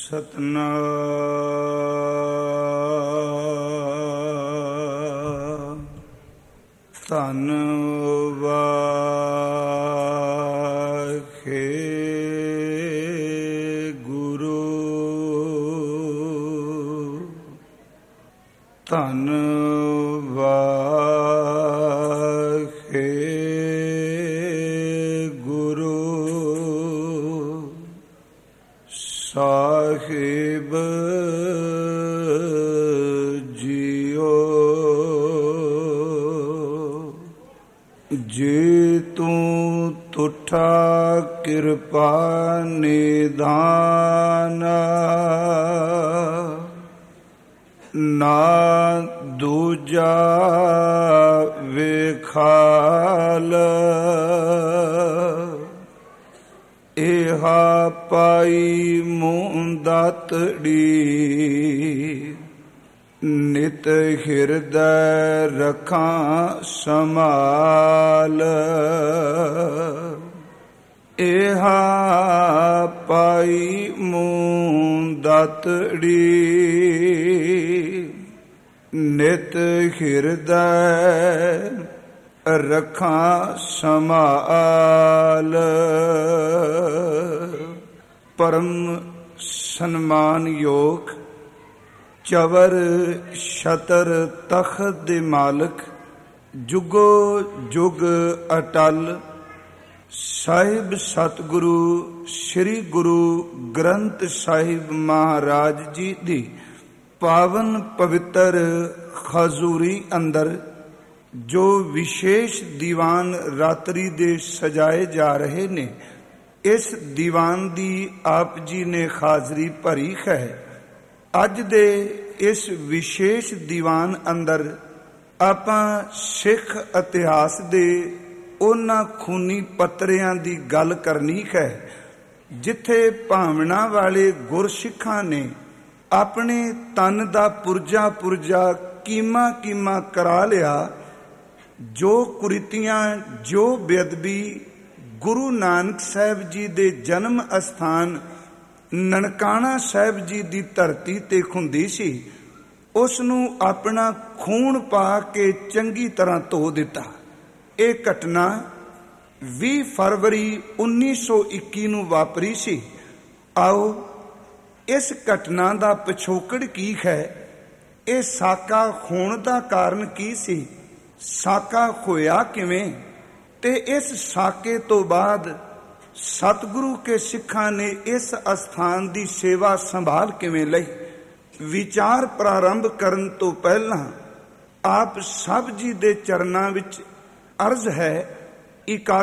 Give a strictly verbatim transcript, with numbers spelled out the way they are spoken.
ਸਤਿਨਾਮ ਧੰਨ ਵਾਹਿ ਗੁਰੂ ਧੰਨ ਵਾਹਿ ਗੁਰੂ ਸਾਹਿਬ ਜੀਓ। ਜੇ ਤੂੰ ਤੁਠਾ ਕਿਰਪਾ ਨਿਧਾਨ ਨਾ ਦੂਜਾ ਵੇਖਾਲ ਇਹਾ ਪਾਈ ਮੂੰਹ ਦਾਤੜੀ ਨਿਤ ਹਿਰਦੈ ਰਖਾਂ ਸੰਭਾਲ ਇਹਾ ਪਾਈ ਮੂੰਹ ਦਾਤੜੀ ਨਿਤ ਹਿਰਦੈ ਰਖਾਂ ਸੰਭਾਲ। ਪਰਮ ਸਨਮਾਨਯੋਗ ਚਵਰ ਛਤਰ ਤਖਤ ਦੇ ਮਾਲਕ ਜੁਗੋ ਜੁਗ ਅਟਲ ਸਾਹਿਬ ਸਤਿਗੁਰੂ ਸ੍ਰੀ ਗੁਰੂ ਗ੍ਰੰਥ ਸਾਹਿਬ ਮਹਾਰਾਜ ਜੀ ਦੀ ਪਾਵਨ ਪਵਿੱਤਰ ਹਜ਼ੂਰੀ ਅੰਦਰ ਜੋ ਵਿਸ਼ੇਸ਼ ਦੀਵਾਨ ਰਾਤਰੀ ਦੇ ਸਜਾਏ ਜਾ ਰਹੇ ਨੇ, ਇਸ ਦੀਵਾਨ ਦੀ ਆਪ ਜੀ ਨੇ ਹਾਜ਼ਰੀ ਭਰੀ ਹੈ। ਅੱਜ ਦੇ ਇਸ ਵਿਸ਼ੇਸ਼ ਦੀਵਾਨ ਅੰਦਰ ਆਪਾਂ ਸਿੱਖ ਇਤਿਹਾਸ ਦੇ ਉਹਨਾਂ ਖੂਨੀ ਪੱਤਰਿਆਂ ਦੀ ਗੱਲ ਕਰਨੀ ਹੈ ਜਿੱਥੇ ਭਾਵਨਾ ਵਾਲੇ ਗੁਰਸਿੱਖਾਂ ਨੇ ਆਪਣੇ ਤਨ ਦਾ ਪੁਰਜਾ ਪੁਰਜਾ ਕੀਮਾ ਕੀਮਾ ਕਰਾ ਲਿਆ। ਜੋ ਕੁਰੀਤੀਆਂ ਜੋ ਬੇਅਦਬੀ ਗੁਰੂ ਨਾਨਕ ਸਾਹਿਬ ਜੀ ਦੇ ਜਨਮ ਅਸਥਾਨ ਨਨਕਾਣਾ ਸਾਹਿਬ ਜੀ ਦੀ ਧਰਤੀ ਤੇ ਹੁੰਦੀ ਸੀ, ਉਸ ਨੂੰ ਆਪਣਾ ਖੂਨ ਪਾ ਕੇ ਚੰਗੀ ਤਰ੍ਹਾਂ ਧੋ ਦਿੱਤਾ। ਇਹ ਘਟਨਾ ਵੀਹ ਫਰਵਰੀ ਉੱਨੀ ਸੌ ਇੱਕੀ ਨੂੰ ਵਾਪਰੀ ਸੀ। ਆਓ ਇਸ ਘਟਨਾ ਦਾ ਪਿਛੋਕੜ ਕੀ ਹੈ, ਇਹ ਸਾਕਾ ਹੋਣ ਦਾ ਕਾਰਨ ਕੀ ਸੀ, ਸਾਕਾ ਹੋਇਆ ਕਿਵੇਂ, ਤੇ ਇਸ ਸਾਕੇ ਤੋਂ ਬਾਅਦ ਸਤਿਗੁਰੂ ਕੇ ਸਿੱਖਾਂ ਨੇ ਇਸ ਅਸਥਾਨ ਦੀ ਸੇਵਾ ਸੰਭਾਲ ਕਿਵੇਂ ਲਈ। ਵਿਚਾਰ ਪ੍ਰਾਰੰਭ ਕਰਨ ਤੋਂ ਪਹਿਲਾਂ ਆਪ ਸਭ ਜੀ ਦੇ ਚਰਨਾਂ ਵਿੱਚ ਅਰਜ਼ ਹੈ, ਇਕਾ